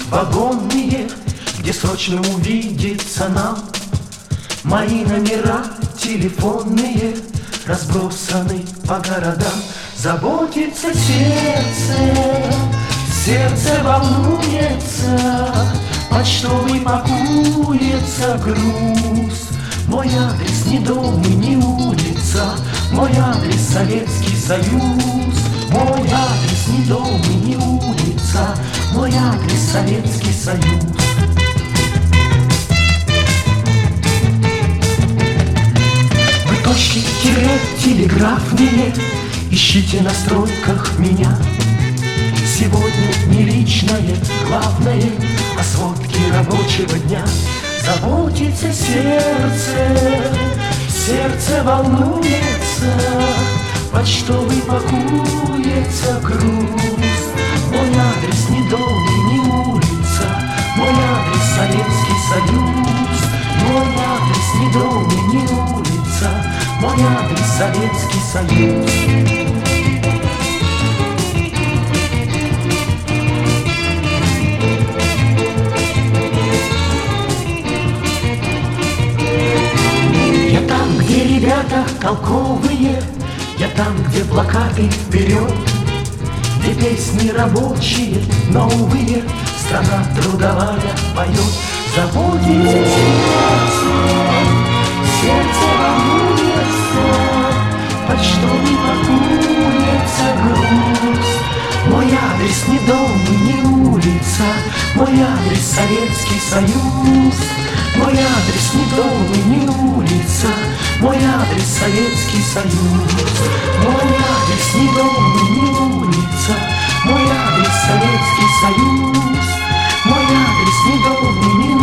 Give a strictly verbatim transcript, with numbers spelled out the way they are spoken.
вагонные, где срочно увидеться нам. Мои номера телефонные разбросаны по городам. Заботится сердце, сердце волнуется, почтовый пакуется груз. Мой адрес не дом и не улица, мой адрес Советский Союз. Мой адрес не дом и не улица, мой адрес Советский Союз. Вы точки тире телеграфные ищите на стройках меня. Сегодня не личное, главное о сводке рабочего дня. Заботится сердце, сердце волнуется, почтовый пакуется груз. Мой адрес не дом и не улица, мой адрес Советский Союз. Мой адрес не дом и не улица, мой адрес Советский Союз. Ребята толковые, я там, где плакаты вперед, где песни рабочие, новые, страна трудовая поет. Заботится сердце, сердце волнуется, почтовый пакуется груз. Мой адрес не дом и не улица, мой адрес Советский Союз. Мой адрес не дом и не улица, мой адрес Советский Союз. Мой адрес не дом и не улица, мой адрес Советский Союз. Мой адрес не дом и не